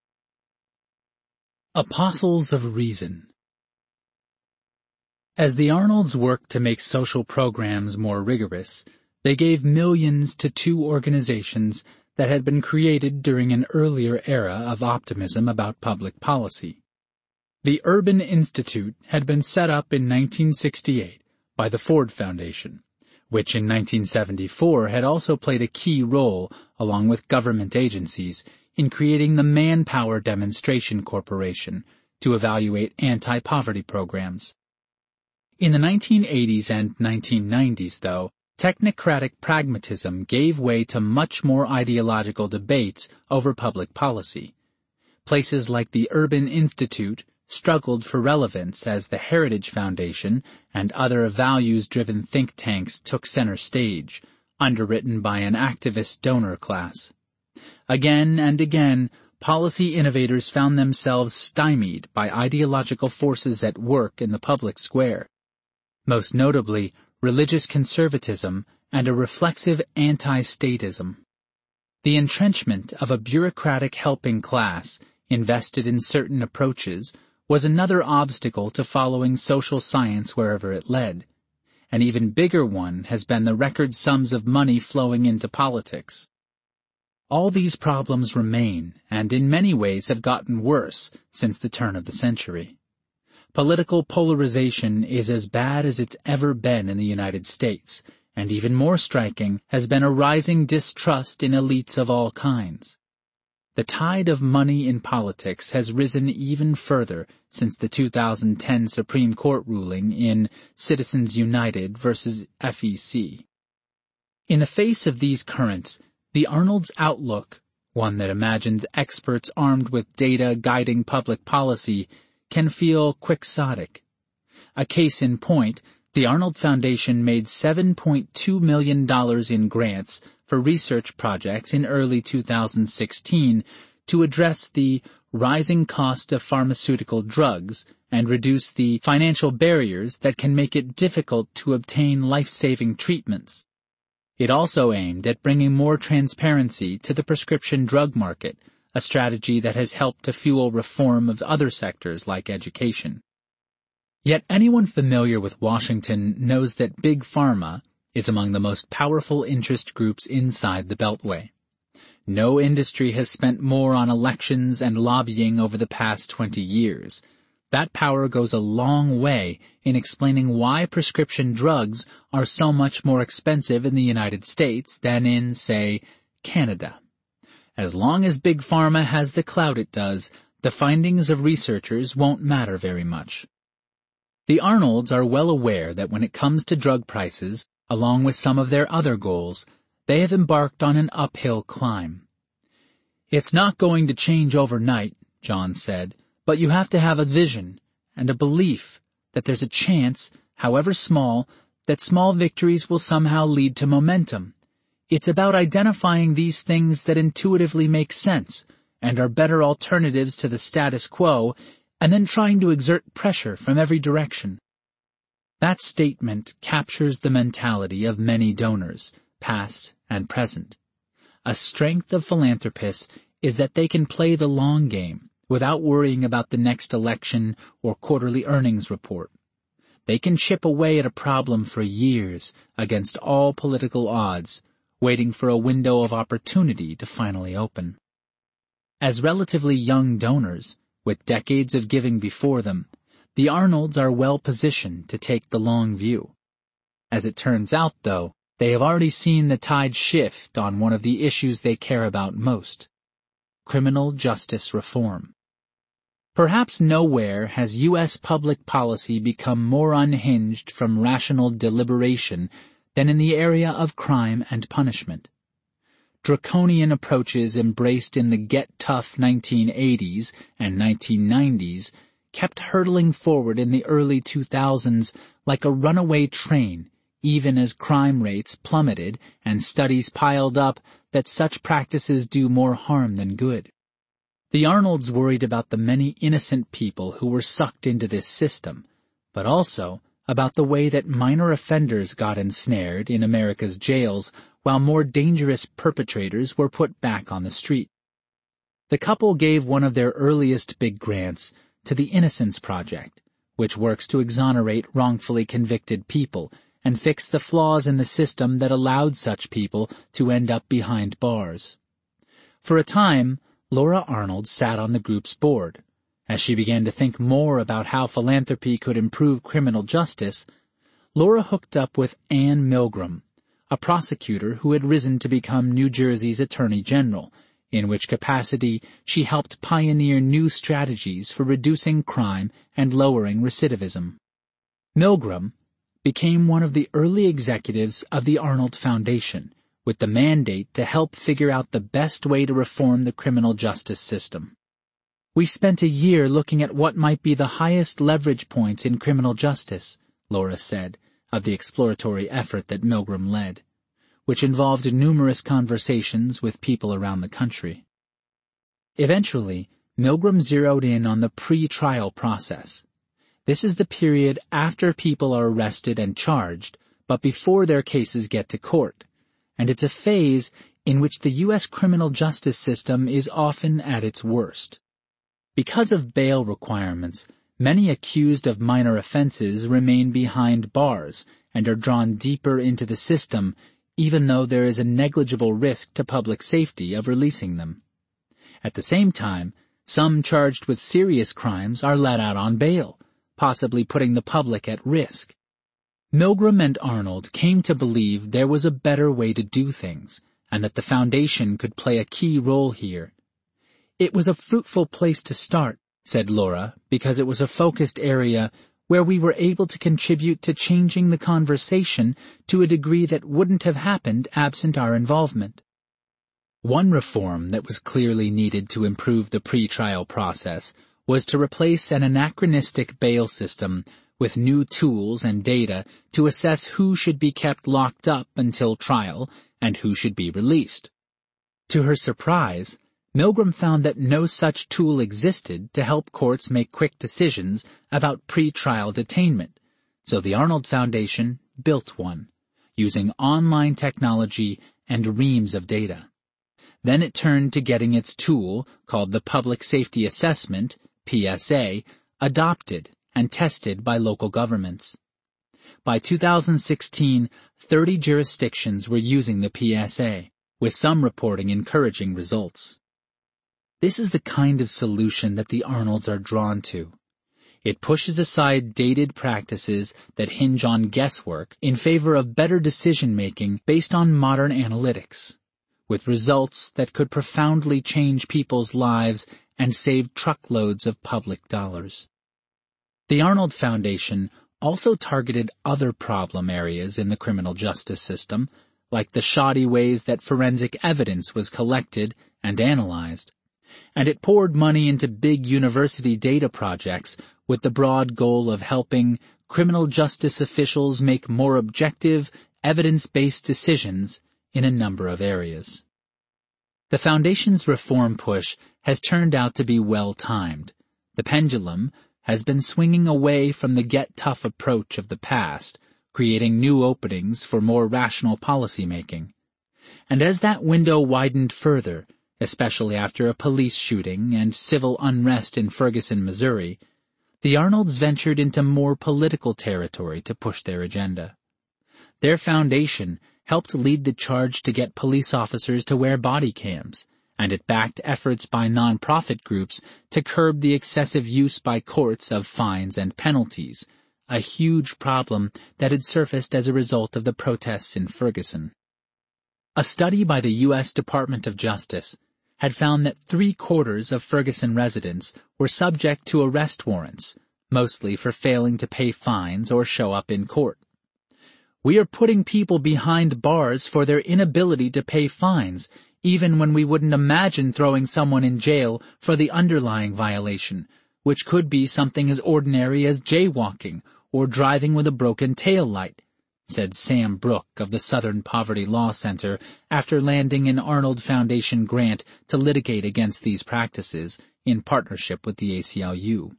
A: Apostles of Reason. As the Arnolds worked to make social programs more rigorous, they gave millions to two organizations that had been created during an earlier era of optimism about public policy. The Urban Institute had been set up in 1968 by the Ford Foundation, which in 1974 had also played a key role, along with government agencies, in creating the Manpower Demonstration Corporation to evaluate anti-poverty programs. In the 1980s and 1990s, though, technocratic pragmatism gave way to much more ideological debates over public policy. Places like the Urban Institute struggled for relevance as the Heritage Foundation and other values-driven think tanks took center stage, underwritten by an activist donor class. Again and again, policy innovators found themselves stymied by ideological forces at work in the public square. Most notably, religious conservatism and a reflexive anti-statism. The entrenchment of a bureaucratic helping class invested in certain approaches was another obstacle to following social science wherever it led. An even bigger one has been the record sums of money flowing into politics. All these problems remain, and in many ways have gotten worse since the turn of the century. Political polarization is as bad as it's ever been in the United States, and even more striking has been a rising distrust in elites of all kinds. The tide of money in politics has risen even further since the 2010 Supreme Court ruling in Citizens United versus FEC. In the face of these currents, the Arnold's outlook, one that imagines experts armed with data guiding public policy, can feel quixotic. A case in point, the Arnold Foundation made $7.2 million in grants for research projects in early 2016 to address the rising cost of pharmaceutical drugs and reduce the financial barriers that can make it difficult to obtain life-saving treatments. It also aimed at bringing more transparency to the prescription drug market, a strategy that has helped to fuel reform of other sectors like education. Yet anyone familiar with Washington knows that Big Pharma is among the most powerful interest groups inside the Beltway. No industry has spent more on elections and lobbying over the past 20 years. That power goes a long way in explaining why prescription drugs are so much more expensive in the United States than in, say, Canada. As long as Big Pharma has the clout it does, the findings of researchers won't matter very much. The Arnolds are well aware that when it comes to drug prices, along with some of their other goals, they have embarked on an uphill climb. "It's not going to change overnight," John said, "but you have to have a vision and a belief that there's a chance, however small, that small victories will somehow lead to momentum. It's about identifying these things that intuitively make sense and are better alternatives to the status quo, and then trying to exert pressure from every direction." That statement captures the mentality of many donors, past and present. A strength of philanthropists is that they can play the long game without worrying about the next election or quarterly earnings report. They can chip away at a problem for years against all political odds, waiting for a window of opportunity to finally open. As relatively young donors, with decades of giving before them, the Arnolds are well positioned to take the long view. As it turns out, though, they have already seen the tide shift on one of the issues they care about most: criminal justice reform. Perhaps nowhere has U.S. public policy become more unhinged from rational deliberation than in the area of crime and punishment. Draconian approaches embraced in the get-tough 1980s and 1990s kept hurtling forward in the early 2000s like a runaway train, even as crime rates plummeted and studies piled up that such practices do more harm than good. The Arnolds worried about the many innocent people who were sucked into this system, but also about the way that minor offenders got ensnared in America's jails while more dangerous perpetrators were put back on the street. The couple gave one of their earliest big grants to the Innocence Project, which works to exonerate wrongfully convicted people and fix the flaws in the system that allowed such people to end up behind bars. For a time, Laura Arnold sat on the group's board. As she began to think more about how philanthropy could improve criminal justice, Laura hooked up with Anne Milgram, a prosecutor who had risen to become New Jersey's Attorney General, in which capacity she helped pioneer new strategies for reducing crime and lowering recidivism. Milgram became one of the early executives of the Arnold Foundation, with the mandate to help figure out the best way to reform the criminal justice system. "We spent a year looking at what might be the highest leverage points in criminal justice," Laura said, of the exploratory effort that Milgram led, which involved numerous conversations with people around the country. Eventually, Milgram zeroed in on the pre-trial process. This is the period after people are arrested and charged, but before their cases get to court, and it's a phase in which the U.S. criminal justice system is often at its worst. Because of bail requirements, many accused of minor offenses remain behind bars and are drawn deeper into the system, even though there is a negligible risk to public safety of releasing them. At the same time, some charged with serious crimes are let out on bail, possibly putting the public at risk. Milgram and Arnold came to believe there was a better way to do things, and that the Foundation could play a key role here. "It was a fruitful place to start," said Laura, because it was a focused area where we were able to contribute to changing the conversation to a degree that wouldn't have happened absent our involvement. One reform that was clearly needed to improve the pre-trial process was to replace an anachronistic bail system with new tools and data to assess who should be kept locked up until trial and who should be released. To her surprise, Milgram found that no such tool existed to help courts make quick decisions about pre-trial detainment, so the Arnold Foundation built one, using online technology and reams of data. Then it turned to getting its tool, called the Public Safety Assessment, PSA, adopted and tested by local governments. By 2016, 30 jurisdictions were using the PSA, with some reporting encouraging results. This is the kind of solution that the Arnolds are drawn to. It pushes aside dated practices that hinge on guesswork in favor of better decision-making based on modern analytics, with results that could profoundly change people's lives and save truckloads of public dollars. The Arnold Foundation also targeted other problem areas in the criminal justice system, like the shoddy ways that forensic evidence was collected and analyzed, and it poured money into big university data projects with the broad goal of helping criminal justice officials make more objective, evidence-based decisions in a number of areas. The Foundation's reform push has turned out to be well-timed. The pendulum has been swinging away from the get-tough approach of the past, creating new openings for more rational policymaking. And as that window widened further, especially after a police shooting and civil unrest in Ferguson, Missouri, the Arnolds ventured into more political territory to push their agenda. Their foundation helped lead the charge to get police officers to wear body cams, and it backed efforts by nonprofit groups to curb the excessive use by courts of fines and penalties, a huge problem that had surfaced as a result of the protests in Ferguson. A study by the U.S. Department of Justice had found that 3/4 of Ferguson residents were subject to arrest warrants, mostly for failing to pay fines or show up in court. "We are putting people behind bars for their inability to pay fines, even when we wouldn't imagine throwing someone in jail for the underlying violation, which could be something as ordinary as jaywalking or driving with a broken tail light," said Sam Brook of the Southern Poverty Law Center after landing an Arnold Foundation grant to litigate against these practices in partnership with the ACLU.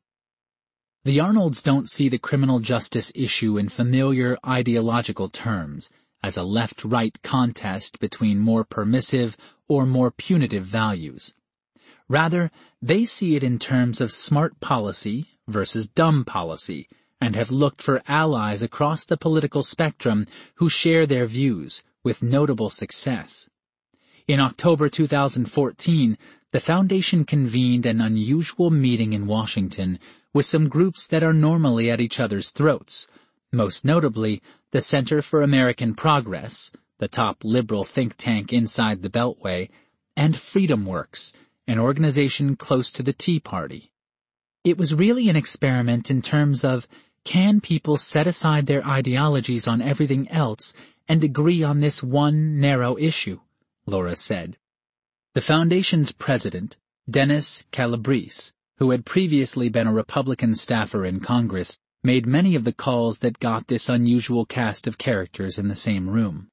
A: The Arnolds don't see the criminal justice issue in familiar ideological terms, as a left-right contest between more permissive or more punitive values. Rather, they see it in terms of smart policy versus dumb policy, and have looked for allies across the political spectrum who share their views, with notable success. In October 2014, the Foundation convened an unusual meeting in Washington with some groups that are normally at each other's throats, most notably the Center for American Progress, the top liberal think tank inside the Beltway, and FreedomWorks, an organization close to the Tea Party. It was really an experiment in terms of, can people set aside their ideologies on everything else and agree on this one narrow issue? Laura said. The Foundation's president, Dennis Calabrese, who had previously been a Republican staffer in Congress, made many of the calls that got this unusual cast of characters in the same room.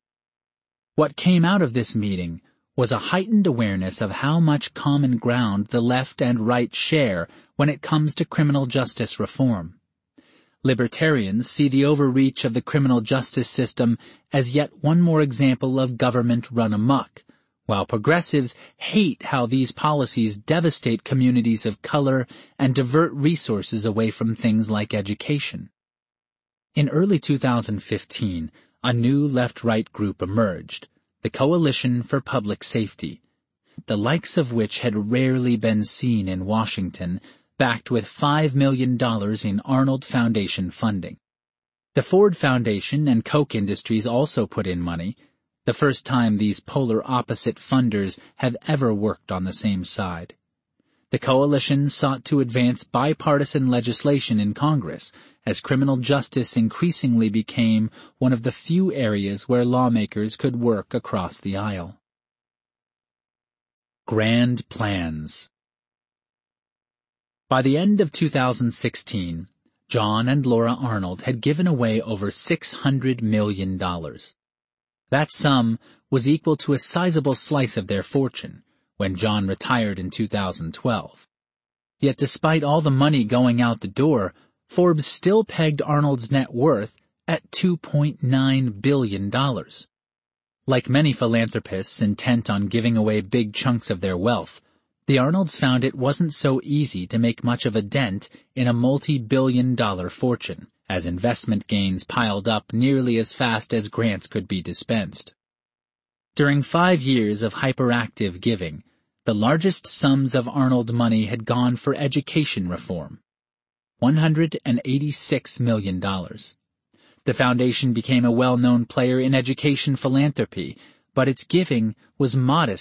A: What came out of this meeting was a heightened awareness of how much common ground the left and right share when it comes to criminal justice reform. Libertarians see the overreach of the criminal justice system as yet one more example of government run amok, while progressives hate how these policies devastate communities of color and divert resources away from things like education. In early 2015, a new left-right group emerged, the Coalition for Public Safety, the likes of which had rarely been seen in Washington, backed with $5 million in Arnold Foundation funding. The Ford Foundation and Koch Industries also put in money, the first time these polar opposite funders have ever worked on the same side. The coalition sought to advance bipartisan legislation in Congress as criminal justice increasingly became one of the few areas where lawmakers could work across the aisle. Grand plans. By the end of 2016, John and Laura Arnold had given away over $600 million. That sum was equal to a sizable slice of their fortune when John retired in 2012. Yet despite all the money going out the door, Forbes still pegged Arnold's net worth at $2.9 billion. Like many philanthropists intent on giving away big chunks of their wealth, The Arnolds found it wasn't so easy to make much of a dent in a multi-billion-dollar fortune, as investment gains piled up nearly as fast as grants could be dispensed. During 5 years of hyperactive giving, the largest sums of Arnold money had gone for education reform. $186 million. The foundation became a well-known player in education philanthropy, but its giving was modest